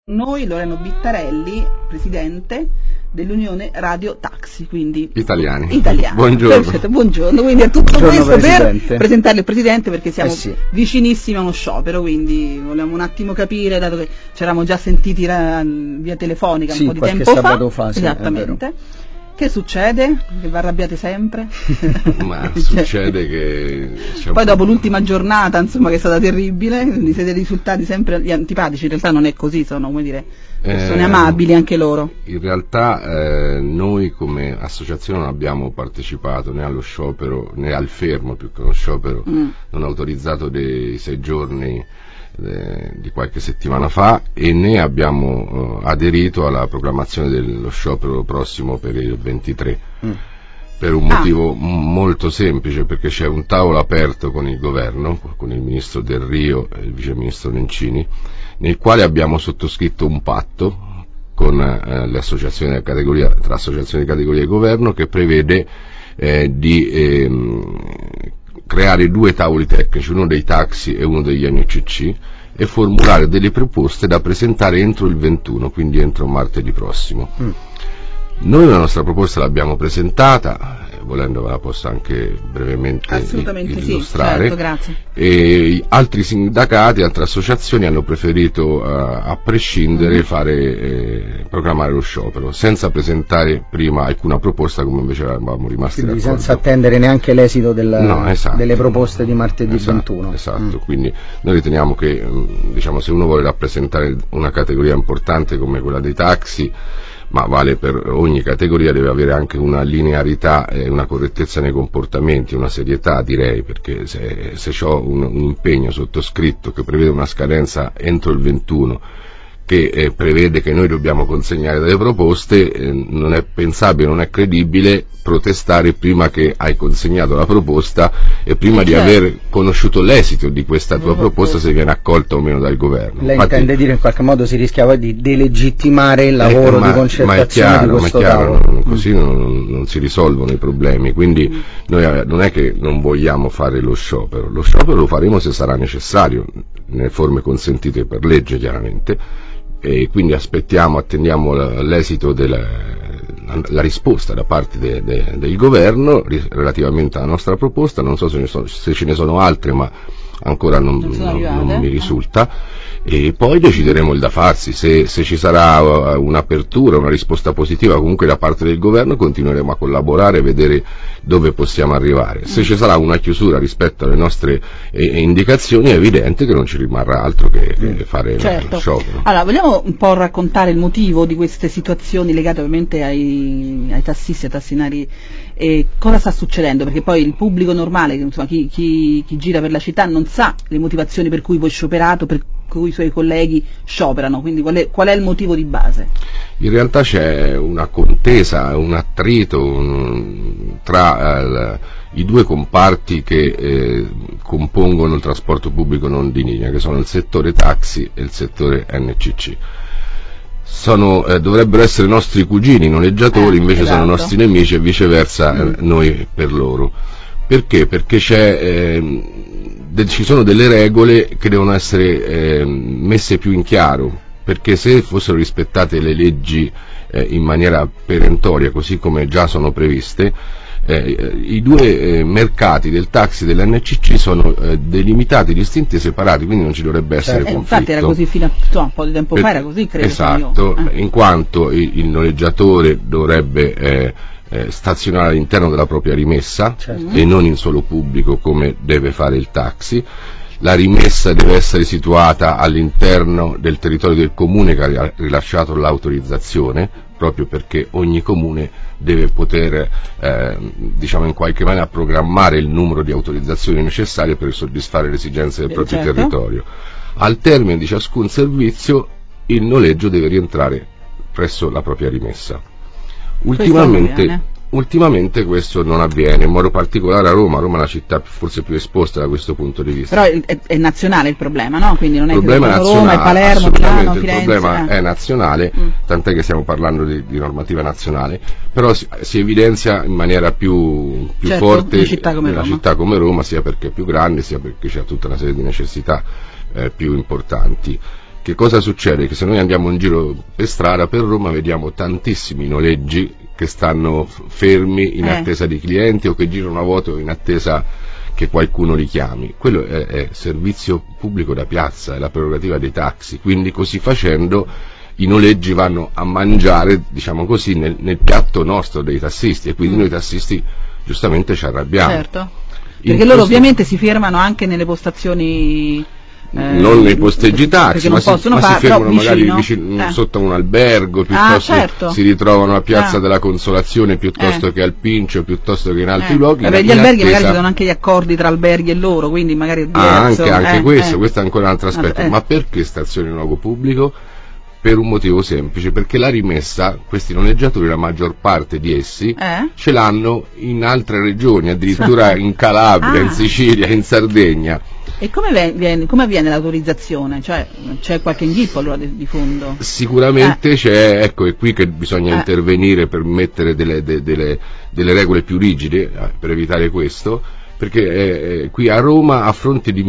Noi Loreno Bittarelli, presidente dell'Unione Radio Taxi, quindi italiani. Buongiorno. Perfetto, buongiorno. Quindi è tutto questo Presidente. Per presentare il presidente, perché siamo vicinissimi a uno sciopero, quindi vogliamo un attimo capire, dato che ci eravamo già sentiti via telefonica un po' di tempo fa. Esattamente. Che succede? Che vi arrabbiate sempre? Ma succede che... Poi dopo l'ultima giornata, insomma, che è stata terribile, quindi siete risultati sempre gli antipatici. In realtà non è così, sono, come dire, persone amabili anche loro. In realtà noi come associazione non abbiamo partecipato né allo sciopero, né al fermo, più che uno sciopero non autorizzato dei 6 giorni di qualche settimana fa, e ne abbiamo aderito alla proclamazione dello sciopero prossimo per il 23 per un motivo molto semplice, perché c'è un tavolo aperto con il governo, con il ministro Del Rio e il vice ministro Nencini, nel quale abbiamo sottoscritto un patto con le associazioni della categoria, tra associazioni di categoria e governo, che prevede di creare 2 tavoli tecnici, uno dei taxi e uno degli NCC, e formulare delle proposte da presentare entro il 21, quindi entro martedì prossimo. Noi la nostra proposta l'abbiamo presentata, volendo ve la posso anche brevemente illustrare. Certo, grazie. E altri sindacati, altre associazioni hanno preferito a prescindere proclamare lo sciopero senza presentare prima alcuna proposta, come invece eravamo rimasti quindi d'accordo, senza attendere neanche l'esito delle proposte di martedì 21. Esatto, quindi noi riteniamo che se uno vuole rappresentare una categoria importante come quella dei taxi, ma vale per ogni categoria, deve avere anche una linearità e una correttezza nei comportamenti, una serietà, direi, perché se ho un impegno sottoscritto che prevede una scadenza entro il 21, che prevede che noi dobbiamo consegnare delle proposte, non è pensabile, non è credibile protestare prima che hai consegnato la proposta e prima di aver conosciuto l'esito di questa tua proposta, se viene accolta o meno dal governo. Lei intende dire in qualche modo si rischiava di delegittimare il lavoro di concertazione di questo tavolo? Così non si risolvono i problemi, quindi noi non è che non vogliamo fare lo sciopero lo faremo se sarà necessario, nelle forme consentite per legge chiaramente, e quindi attendiamo l'esito la risposta da parte del governo relativamente alla nostra proposta. Non so se ce ne sono altre, ma ancora non mi risulta, e poi decideremo il da farsi. Se ci sarà un'apertura, una risposta positiva comunque da parte del governo, continueremo a collaborare e vedere dove possiamo arrivare. Se ci sarà una chiusura rispetto alle nostre indicazioni, è evidente che non ci rimarrà altro che fare lo sciopero. Allora, vogliamo un po' raccontare il motivo di queste situazioni legate ovviamente ai tassisti, ai tassinari, e cosa sta succedendo? Perché poi il pubblico normale, insomma, chi gira per la città non sa le motivazioni per cui voi scioperato, per cui i suoi colleghi scioperano, quindi qual è il motivo di base? In realtà c'è una contesa, un attrito tra i 2 comparti che compongono il trasporto pubblico non di linea, che sono il settore taxi e il settore NCC. Dovrebbero essere nostri cugini noleggiatori, invece sono nostri nemici, e viceversa noi per loro. Perché? Perché ci sono delle regole che devono essere messe più in chiaro, perché se fossero rispettate le leggi in maniera perentoria, così come già sono previste, i 2 mercati del taxi e dell'NCC sono delimitati, distinti e separati, quindi non ci dovrebbe essere conflitto. Infatti era così fino a un po' di tempo fa, era così, credo. Esatto, in quanto il noleggiatore dovrebbe stazionare all'interno della propria rimessa, e non in suolo pubblico come deve fare il taxi. La rimessa deve essere situata all'interno del territorio del comune che ha rilasciato l'autorizzazione, proprio perché ogni comune deve poter in qualche maniera programmare il numero di autorizzazioni necessarie per soddisfare le esigenze del proprio territorio. Al termine di ciascun servizio il noleggio deve rientrare presso la propria rimessa. Ultimamente questo non avviene, in modo particolare a Roma. Roma è la città forse più esposta da questo punto di vista. Però è nazionale il problema, no? Quindi non è che Roma e Palermo, Milano, Firenze. Il problema è nazionale, tant'è che stiamo parlando di normativa nazionale, però si evidenzia in maniera più forte nella città come Roma, sia perché è più grande, sia perché c'è tutta una serie di necessità più importanti. che cosa succede? Che se noi andiamo in giro per strada, per Roma, vediamo tantissimi noleggi che stanno fermi in attesa di clienti o che girano a vuoto in attesa che qualcuno li chiami. Quello è servizio pubblico da piazza, è la prerogativa dei taxi, quindi così facendo i noleggi vanno a mangiare, diciamo così, nel piatto nostro dei tassisti, e quindi noi tassisti giustamente ci arrabbiamo. Certo, perché loro ovviamente si fermano anche nelle postazioni, non nei posteggi taxi, ma si fermano magari vicino, sotto un albergo, piuttosto si ritrovano a Piazza della Consolazione piuttosto che al Pincio, piuttosto che in altri luoghi. Gli alberghi magari ci sono anche gli accordi tra alberghi e loro, quindi magari è diverso. Anche questo è ancora un altro aspetto. Ma perché stazioni in luogo pubblico? Per un motivo semplice, perché la rimessa, questi noleggiatori, la maggior parte di essi, ce l'hanno in altre regioni, addirittura in Calabria, in Sicilia, in Sardegna. E come avviene l'autorizzazione? Cioè, c'è qualche inghippo allora di fondo? Sicuramente c'è, ecco, è qui che bisogna intervenire per mettere delle regole più rigide per evitare questo, perché qui a Roma, a fronte di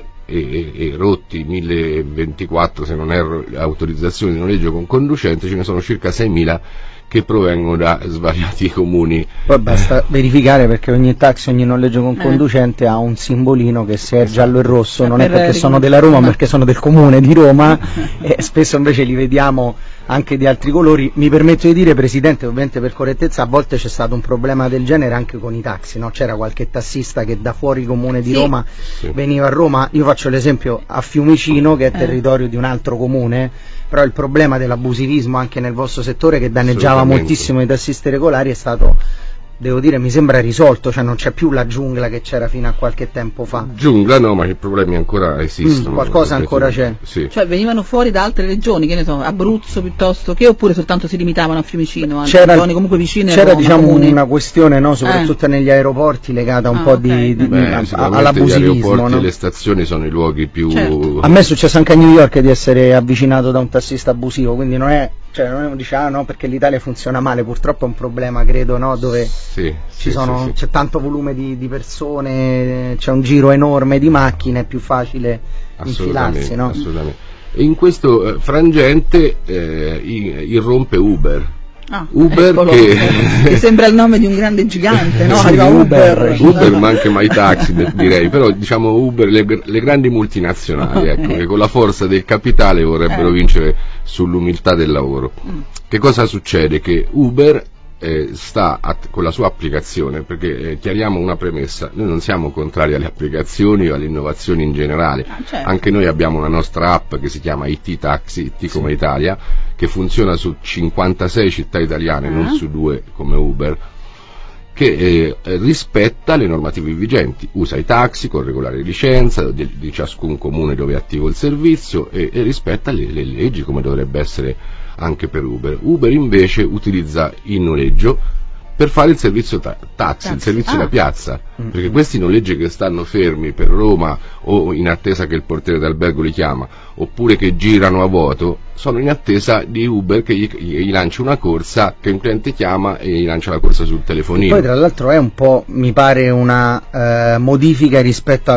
1024 se non erro autorizzazioni di noleggio con conducente, ce ne sono circa 6.000 che provengono da svariati comuni. Poi basta verificare, perché ogni taxi, ogni noleggio con conducente ha un simbolino che se è giallo e rosso non è perché sono della Roma, ma perché sono del comune di Roma, e spesso invece li vediamo anche di altri colori. Mi permetto di dire, Presidente, ovviamente per correttezza, a volte c'è stato un problema del genere anche con i taxi, no? C'era qualche tassista che da fuori comune di Roma veniva a Roma. Io faccio l'esempio a Fiumicino, che è territorio di un altro comune, però il problema dell'abusivismo anche nel vostro settore, che danneggiava moltissimo i tassisti regolari, è stato, devo dire, mi sembra risolto, cioè non c'è più la giungla che c'era fino a qualche tempo fa. Giungla no, ma i problemi ancora esistono. Qualcosa ancora c'è. Sì. Cioè venivano fuori da altre regioni, che ne so, Abruzzo piuttosto che, oppure soltanto si limitavano a Fiumicino, c'era, zone comunque vicine c'era a Roma, diciamo comuni. Una questione, no, soprattutto negli aeroporti, legata un po' all'abusivismo. Gli aeroporti e le stazioni sono i luoghi più... Certo. A me è successo anche a New York di essere avvicinato da un tassista abusivo, quindi non è, cioè non dice no, perché l'Italia funziona male, purtroppo è un problema, credo, no, dove c'è tanto volume di persone, c'è un giro enorme di macchine, è più facile infilarsi, no? Assolutamente. E in questo frangente irrompe Uber. Uber che sembra il nome di un grande gigante, no? Arriva Uber, ma anche mai taxi, direi, però diciamo Uber, le grandi multinazionali, ecco, che con la forza del capitale vorrebbero vincere sull'umiltà del lavoro. Che cosa succede? Che Uber sta con la sua applicazione, perché chiariamo una premessa: noi non siamo contrari alle applicazioni o alle innovazioni in generale, certo. Anche noi abbiamo una nostra app che si chiama IT Taxi, IT come Italia, che funziona su 56 città italiane, non su 2 come Uber, che rispetta le normative vigenti, usa i taxi con regolare licenza di ciascun comune dove è attivo il servizio e rispetta le leggi, come dovrebbe essere anche per Uber. Uber invece utilizza il noleggio per fare il servizio taxi, il servizio da piazza, perché questi noleggi che stanno fermi per Roma o in attesa che il portiere d'albergo li chiama, oppure che girano a vuoto, sono in attesa di Uber che gli lanci una corsa, che un cliente chiama e gli lancia la corsa sul telefonino. Poi tra l'altro è un po', mi pare, una modifica rispetto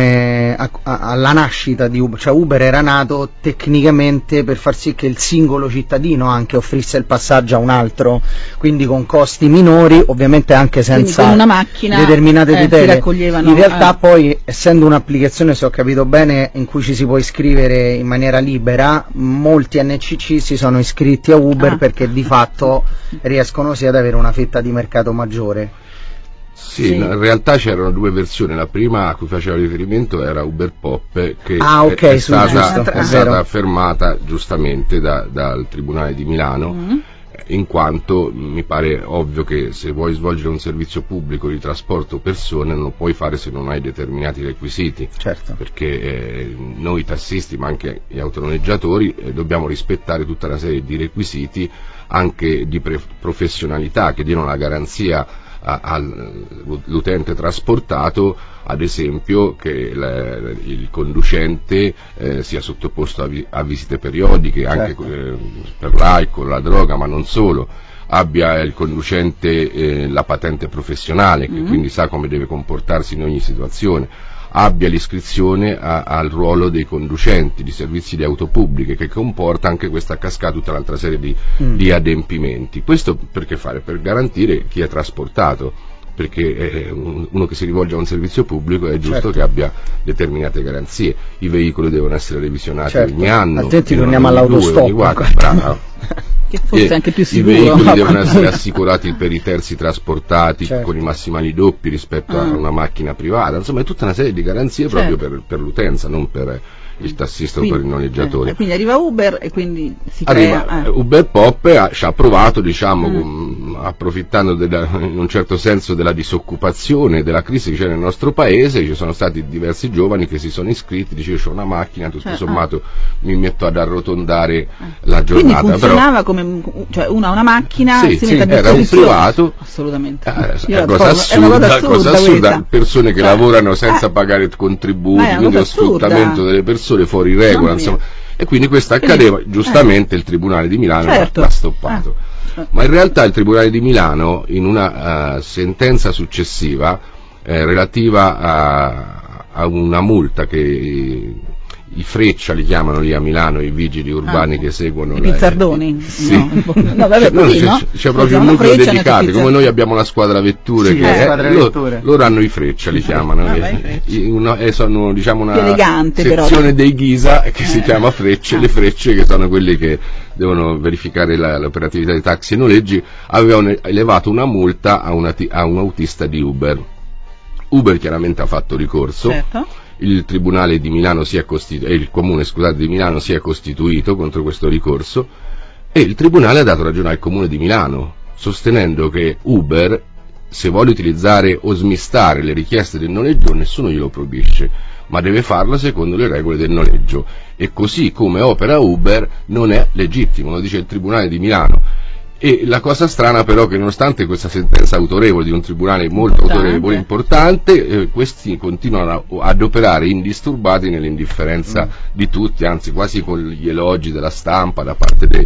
alla nascita di Uber, cioè Uber era nato tecnicamente per far sì che il singolo cittadino anche offrisse il passaggio a un altro, quindi con costi minori, ovviamente anche senza una macchina, determinate tutele. In realtà poi, essendo un'applicazione, se ho capito bene, in cui ci si può iscrivere in maniera libera, molti NCC si sono iscritti a Uber perché di fatto riescono ad avere una fetta di mercato maggiore. Sì, in realtà c'erano 2 versioni. La prima a cui faceva riferimento era Uber Pop, che è stata fermata giustamente dal Tribunale di Milano, in quanto mi pare ovvio che se vuoi svolgere un servizio pubblico di trasporto persone non lo puoi fare se non hai determinati requisiti, certo. Perché noi tassisti, ma anche gli autonoleggiatori, dobbiamo rispettare tutta una serie di requisiti anche di professionalità che diano la garanzia all'utente trasportato, ad esempio che il conducente sia sottoposto a visite periodiche, anche per l'alcol, la droga, ma non solo, abbia il conducente la patente professionale, che quindi sa come deve comportarsi in ogni situazione, abbia l'iscrizione al ruolo dei conducenti di servizi di auto pubbliche, che comporta anche questa cascata, tutta un'altra serie di adempimenti. Questo perché fare? Per garantire chi è trasportato, perché uno che si rivolge a un servizio pubblico è giusto che abbia determinate garanzie. I veicoli devono essere revisionati ogni anno, altrimenti torniamo all'autostop. Bravo. Che forse è anche più sicuro. I veicoli devono essere assicurati per i terzi trasportati con i massimali doppi rispetto a una macchina privata, insomma è tutta una serie di garanzie proprio per l'utenza, non per il tassista o per il noleggiatore. Quindi arriva Uber e quindi si crea... Uber Pop ci ha provato, diciamo, approfittando in un certo senso della disoccupazione, della crisi che c'è nel nostro paese. Ci sono stati diversi giovani che si sono iscritti, dice: io ho una macchina, tutto sommato mi metto ad arrotondare la giornata. Quindi funzionava come, cioè uno ha una macchina, si mette a era un privato. Assolutamente. È una cosa assurda, persone che lavorano senza pagare contributi, quindi lo sfruttamento delle persone fuori regola, insomma. E quindi questo accadeva, giustamente il Tribunale di Milano l'ha stoppato. Ma in realtà il Tribunale di Milano, in una sentenza successiva relativa a una multa che i Freccia li chiamano lì a Milano, i vigili urbani che seguono i pizzardoni? Sì. No, vabbè, c'è proprio un nucleo dedicato, come noi abbiamo la squadra vetture, loro hanno i Freccia, li chiamano, sono, diciamo, una elegante, sezione dei Ghisa che si chiama Frecce. Le Frecce, che sono quelli che devono verificare l'operatività dei taxi e noleggi, avevano elevato una multa a un autista di Uber. Uber chiaramente ha fatto ricorso. Il Tribunale di Milano il Comune, di Milano si è costituito contro questo ricorso, e il Tribunale ha dato ragione al Comune di Milano, sostenendo che Uber, se vuole utilizzare o smistare le richieste del noleggio, nessuno glielo proibisce, ma deve farlo secondo le regole del noleggio, e così come opera Uber non è legittimo, lo dice il Tribunale di Milano. E la cosa strana però è che, nonostante questa sentenza autorevole di un tribunale molto autorevole, importante, questi continuano ad operare indisturbati nell'indifferenza di tutti, anzi quasi con gli elogi della stampa da parte dei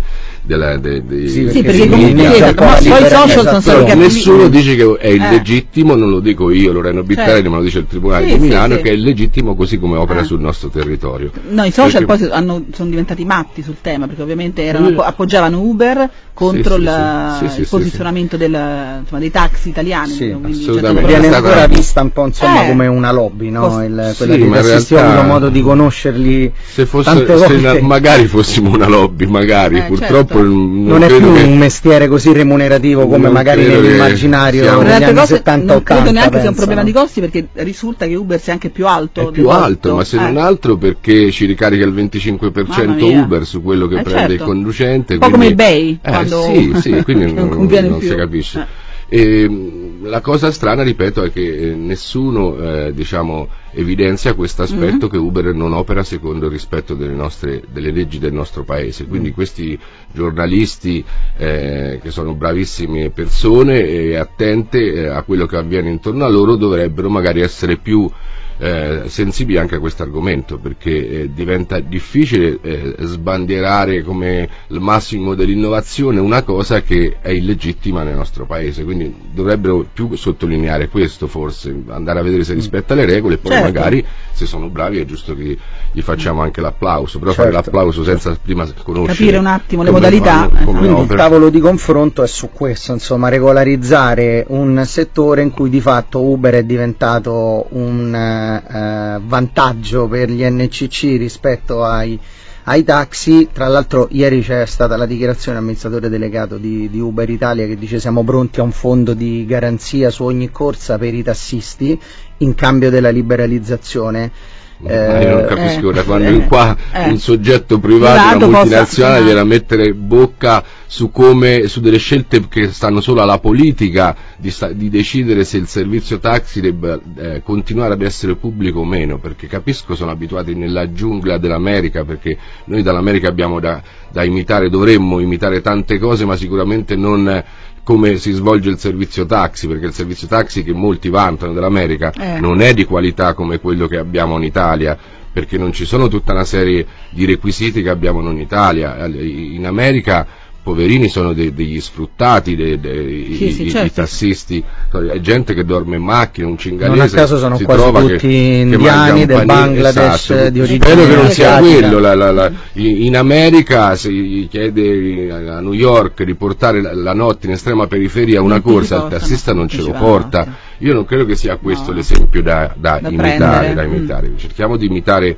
perché comunque poi i social sono stati cattivi. Nessuno dice che è illegittimo, non lo dico io, Loreno Bittarelli, ma lo dice il Tribunale di Milano, che è illegittimo così come opera sul nostro territorio. No, i social poi sono diventati matti sul tema, perché ovviamente appoggiavano Uber contro il posizionamento dei taxi italiani. Assolutamente. Viene ancora vista un po' insomma come una lobby, no? Quella dei tassisti. Ho avuto modo di conoscerli tante volte. Magari fossimo una lobby, purtroppo non è più un mestiere così remunerativo come magari nell'immaginario negli anni 70-80. Non credo neanche sia un problema di costi, perché risulta che Uber sia anche più alto. È più alto, ma se non altro perché ci ricarica il 25% Uber su quello che prende il conducente. Un po' come eBay. Sì, quindi non si capisce. La cosa strana, ripeto, è che nessuno evidenzia questo aspetto, che Uber non opera secondo il rispetto delle leggi del nostro paese. Quindi questi giornalisti, che sono bravissime persone e attente a quello che avviene intorno a loro, dovrebbero magari essere più sensibili anche a questo argomento, perché diventa difficile sbandierare come il massimo dell'innovazione una cosa che è illegittima nel nostro paese. Quindi dovrebbero più sottolineare questo, forse andare a vedere se rispetta le regole, e poi magari, se sono bravi, è giusto che gli facciamo anche l'applauso, però fare l'applauso senza prima conoscere, capire un attimo le modalità. Quindi il tavolo di confronto è su questo, insomma, regolarizzare un settore in cui di fatto Uber è diventato un vantaggio per gli NCC rispetto ai taxi. Tra l'altro ieri c'è stata la dichiarazione dell'amministratore delegato di Uber Italia, che dice: siamo pronti a un fondo di garanzia su ogni corsa per i tassisti in cambio della liberalizzazione. Io non capisco da quando in qua un soggetto privato, una multinazionale, viene a mettere bocca su delle scelte che stanno solo alla politica di decidere se il servizio taxi debba continuare ad essere pubblico o meno, perché capisco, sono abituati nella giungla dell'America, perché noi dall'America abbiamo da imitare, dovremmo imitare tante cose, ma sicuramente non come si svolge il servizio taxi, perché il servizio taxi che molti vantano dell'America non è di qualità come quello che abbiamo in Italia, perché non ci sono tutta una serie di requisiti che abbiamo in Italia. In America poverini sono degli sfruttati, i tassisti, è gente che dorme in macchina, un cingalese, non a caso sono si quasi trova tutti indiani del Bangladesh, esatto, di origine spero che non sia asiatica. quello. In America si chiede a New York di portare la notte in estrema periferia una corsa, il tassista non ce lo porta. Io non credo che sia questo l'esempio da imitare. Cerchiamo di imitare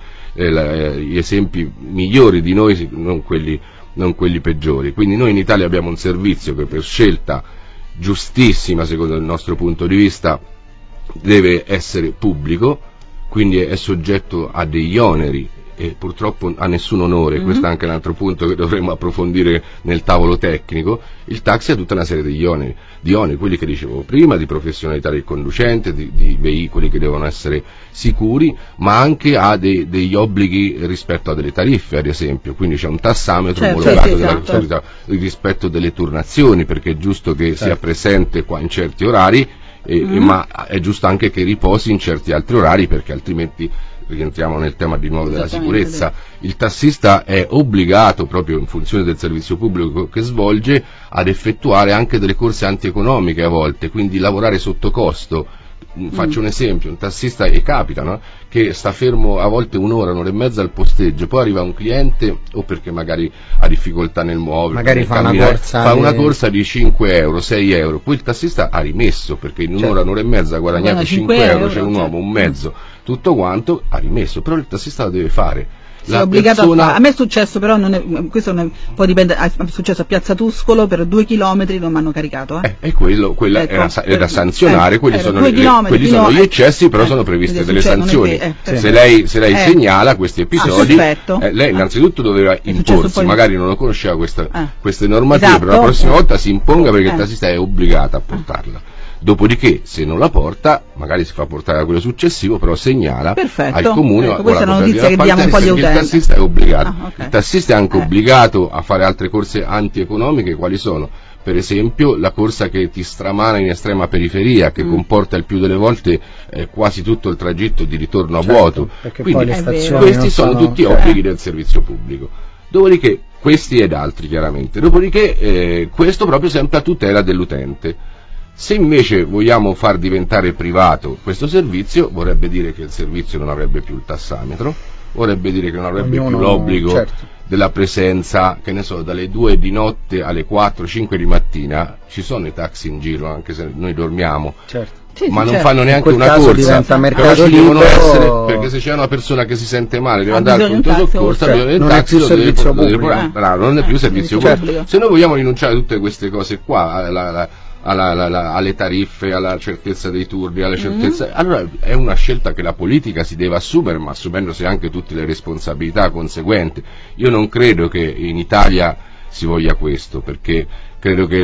gli esempi migliori di noi, non quelli peggiori. Quindi noi in Italia abbiamo un servizio che per scelta giustissima, secondo il nostro punto di vista, deve essere pubblico, quindi è soggetto a degli oneri e purtroppo a nessun onore. Questo è anche un altro punto che dovremmo approfondire nel tavolo tecnico. Il taxi ha tutta una serie di oneri, quelli che dicevo prima, di professionalità del conducente, di veicoli che devono essere sicuri, ma anche ha degli obblighi rispetto a delle tariffe, ad esempio, quindi c'è un tassametro omologato dell'autorità, il rispetto delle turnazioni, perché è giusto che sia presente qua in certi orari, ma è giusto anche che riposi in certi altri orari, perché altrimenti rientriamo nel tema di nuovo della sicurezza. Il tassista è obbligato, proprio in funzione del servizio pubblico che svolge, ad effettuare anche delle corse antieconomiche a volte, quindi lavorare sotto costo. Faccio un esempio: un tassista, e capita, no? Che sta fermo a volte un'ora e mezza al posteggio, poi arriva un cliente, o perché magari ha difficoltà nel muoversi, magari fa una corsa di 5 euro, 6 euro, poi il tassista ha rimesso, perché in un'ora e mezza ha guadagnato 5 euro, c'è un uomo, un mezzo, tutto quanto ha rimesso, però il tassista lo deve fare. A me è successo, però questo poi dipende, è successo a Piazza Tuscolo, per 2 chilometri non mi hanno caricato. E quella è da sanzionare, quelli sono gli eccessi, però sono previste delle sanzioni. Se lei segnala questi episodi, lei innanzitutto doveva imporsi, magari non lo conosceva queste normative, però la prossima volta si imponga, perché il tassista è obbligato a portarla. Dopodiché, se non la porta, magari si fa portare da quello successivo, però segnala al comune. Questa è una notizia che diamo un po' agli utenti. Il tassista è obbligato. Il tassista è anche obbligato a fare altre corse antieconomiche. Quali sono? Per esempio la corsa che ti stramana in estrema periferia, che comporta il più delle volte quasi tutto il tragitto di ritorno a vuoto. Quindi poi le stazioni questi sono tutti obblighi del servizio pubblico. Dopodiché, questi ed altri chiaramente. Dopodiché questo proprio sempre a tutela dell'utente. Se invece vogliamo far diventare privato questo servizio, vorrebbe dire che il servizio non avrebbe più il tassametro, vorrebbe dire che non avrebbe più l'obbligo della presenza, che ne so, dalle 2 di notte alle 4-5 di mattina. Ci sono i taxi in giro, anche se noi dormiamo, ma non fanno neanche una corsa, però ci devono essere, perché se c'è una persona che si sente male, deve andare al punto soccorso, non è più servizio pubblico. Non è più servizio pubblico. Se noi vogliamo rinunciare a tutte queste cose qua, alle tariffe, alla certezza dei turni, alla certezza, allora è una scelta che la politica si deve assumere, ma assumendosi anche tutte le responsabilità conseguenti. Io non credo che in Italia si voglia questo, perché credo che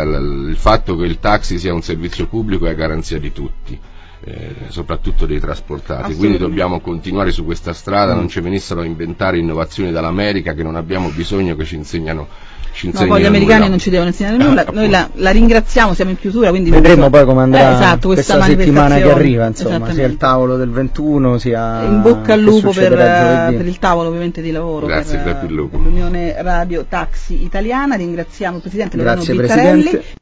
il fatto che il taxi sia un servizio pubblico è garanzia di tutti, soprattutto dei trasportati, quindi dobbiamo continuare su questa strada. Non ci venissero a inventare innovazioni dall'America, che non abbiamo bisogno che ci insegnano. Poi gli americani non ci devono insegnare nulla. Noi la ringraziamo, siamo in chiusura, quindi vedremo poi come andrà questa settimana che arriva, insomma, sia il tavolo del 21 sia in bocca al lupo per il tavolo ovviamente di lavoro. Grazie per l'Unione Radio Taxi Italiana. Ringraziamo il Presidente Loreno Bittarelli.